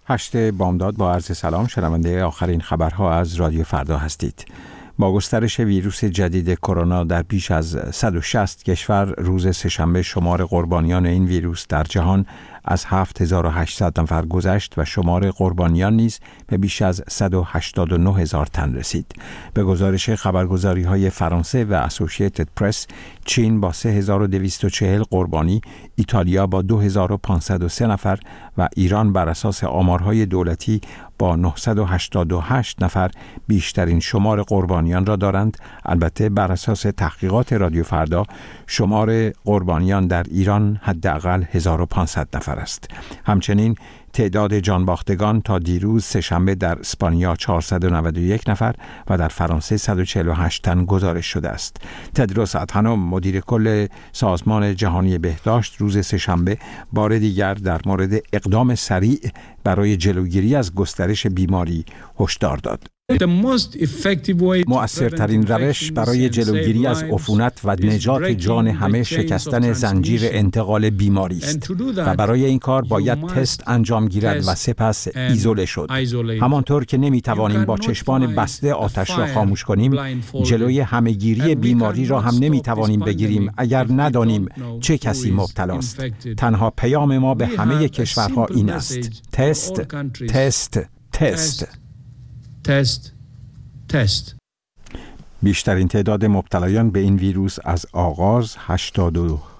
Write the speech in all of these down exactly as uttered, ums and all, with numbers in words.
هشت بامداد با عرض سلام. شنونده آخرین خبرها از رادیو فردا هستید. با گسترش ویروس جدید کرونا در بیش از صد و شصت کشور روز سه‌شنبه شمار قربانیان این ویروس در جهان از هفت هزار و هشتصد نفر گذشت و شمار قربانیان نیز به بیش از صد و هشتاد و نه هزار تن رسید. به گزارش خبرگزاری‌های فرانسه و اسوسییتد پرس، چین با سه هزار و دویست و چهل قربانی، ایتالیا با دو هزار و پانصد و سه نفر و ایران بر اساس آمارهای دولتی با نهصد و هشتاد و هشت نفر بیشترین شمار قربانیان را دارند. البته بر اساس تحقیقات رادیو فردا شمار قربانیان در ایران حداقل هزار و پانصد نفر است. همچنین تعداد جانباختگان تا دیروز سه‌شنبه در اسپانیا چهارصد و نود و یک نفر و در فرانسه صد و چهل و هشت تن گزارش شده است. تدروس ادحانوم، مدیر کل سازمان جهانی بهداشت، روز سه‌شنبه بار دیگر در مورد اقدام سریع برای جلوگیری از گسترش بیماری هشدار داد. مؤثرترین روش برای جلوگیری از عفونت و نجات جان همه شکستن زنجیر انتقال بیماری است و برای این کار باید تست انجام گیرد و سپس ایزوله شد. همانطور که نمیتوانیم با چشمان بسته آتش را خاموش کنیم، جلوی همهگیری بیماری را هم نمیتوانیم بگیریم اگر ندانیم چه کسی مبتلاست. تنها پیام ما به همه کشورها این است: تست، تست، تست. تست تست. بیشترین تعداد مبتلایان به این ویروس از آغاز هشتاد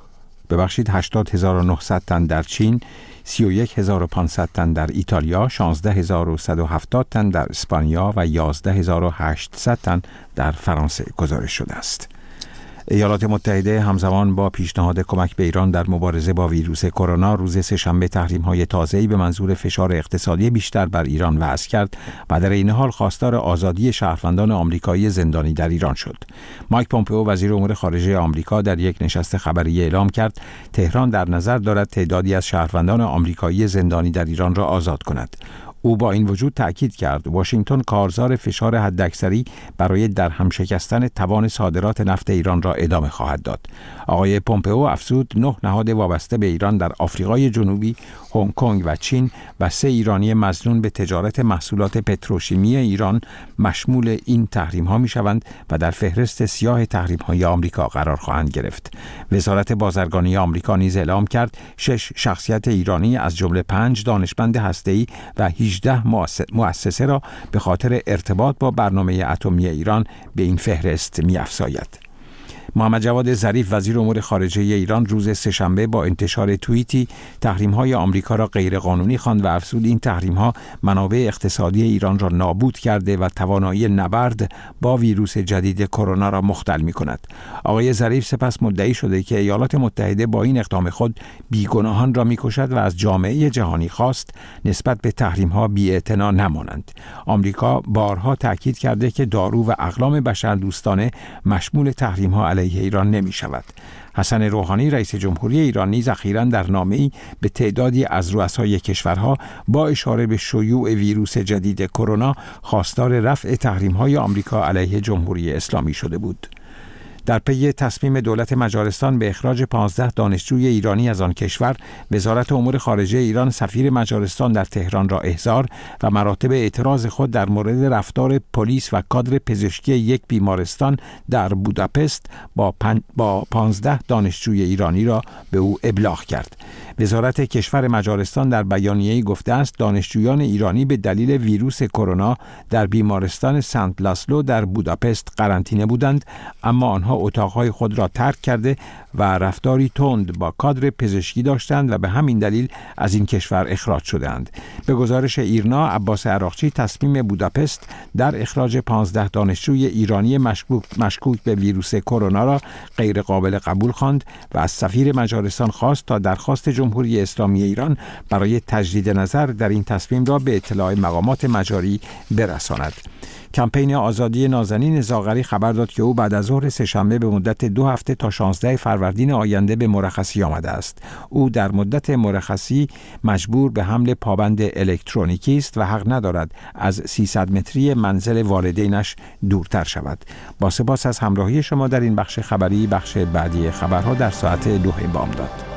ببخشید هشتاد هزار و نهصد تن در چین، سی و یک هزار و پانصد تن در ایتالیا، شانزده هزار و صد و هفتاد تن در اسپانیا و یازده هزار و هشتصد تن در فرانسه گزارش شده است. ایالات متحده همزمان با پیشنهاد کمک به ایران در مبارزه با ویروس کرونا روز سه‌شنبه تحریم‌های تازه‌ای به منظور فشار اقتصادی بیشتر بر ایران وضع کرد و در این حال خواستار آزادی شهروندان آمریکایی زندانی در ایران شد. مایک پومپئو، وزیر امور خارجه آمریکا، در یک نشست خبری اعلام کرد تهران در نظر دارد تعدادی از شهروندان آمریکایی زندانی در ایران را آزاد کند. او با این وجود تأکید کرد واشنگتن کارزار فشار حداکثری برای درهم شکستن توان صادرات نفت ایران را ادامه خواهد داد. آقای پومپئو افزود نه نهاد وابسته به ایران در آفریقای جنوبی، هنگ کنگ و چین و سه ایرانی مظنون به تجارت محصولات پتروشیمی ایران مشمول این تحریم ها می شوند و در فهرست سیاه تحریم های آمریکا قرار خواهند گرفت. وزارت بازرگانی آمریکا نیز اعلام کرد شش شخصیت ایرانی از جمله پنج دانشمند هسته‌ای و هجده مؤسسه را به خاطر ارتباط با برنامه اتمی ایران به این فهرست می‌افزاید. محمد جواد ظریف، وزیر امور خارجه ایران، روز سه‌شنبه با انتشار توییتی تحریم‌های آمریکا را غیرقانونی خواند و افزود این تحریم‌ها منابع اقتصادی ایران را نابود کرده و توانایی نبرد با ویروس جدید کرونا را مختل می‌کند. آقای ظریف سپس مدعی شده که ایالات متحده با این اقدام خود بیگناهان را می‌کشد و از جامعه جهانی خواست نسبت به تحریم‌ها بی‌اعتنا نمانند. آمریکا بارها تاکید کرده که دارو و اقلام بشردوستانه مشمول تحریم‌ها علیه ایران نمی شود. حسن روحانی، رئیس جمهوری ایران، نیز اخیراً در نامه‌ای به تعدادی از رؤسای کشورها با اشاره به شیوع ویروس جدید کرونا خواستار رفع تحریم‌های آمریکا علیه جمهوری اسلامی شده بود. در پی تصمیم دولت مجارستان به اخراج پانزده دانشجوی ایرانی از آن کشور، وزارت امور خارجه ایران سفیر مجارستان در تهران را احضار و مراتب اعتراض خود در مورد رفتار پلیس و کادر پزشکی یک بیمارستان در بوداپست با, پن... با پانزده دانشجوی ایرانی را به او ابلاغ کرد. وزارت کشور مجارستان در بیانیه‌ای گفته است دانشجویان ایرانی به دلیل ویروس کرونا در بیمارستان سنت لاسلو در بوداپست قرنطینه بودند، اما آنها اتاقهای خود را ترک کرده و رفتاری تند با کادر پزشکی داشتند و به همین دلیل از این کشور اخراج شدند. به گزارش ایرنا، عباس عراقچی تصمیم بوداپست در اخراج پانزده دانشجوی ایرانی مشکوک, مشکوک به ویروس کرونا را غیر قابل قبول خواند و از سفیر مجارستان خواست تا درخواست جمهوری اسلامی ایران برای تجدید نظر در این تصمیم را به اطلاع مقامات مجاری برساند. کمپین آزادی نازنین زاغری خبر داد که او بعد از ظهر سه‌شنبه به مدت دو هفته تا شانزده فروردین آینده به مرخصی آمده است. او در مدت مرخصی مجبور به حمل پابند الکترونیکی است و حق ندارد از سیصد متری منزل والدینش دورتر شود. با سپاس از همراهی شما در این بخش خبری، بخش بعدی خبرها در ساعت دو بامداد.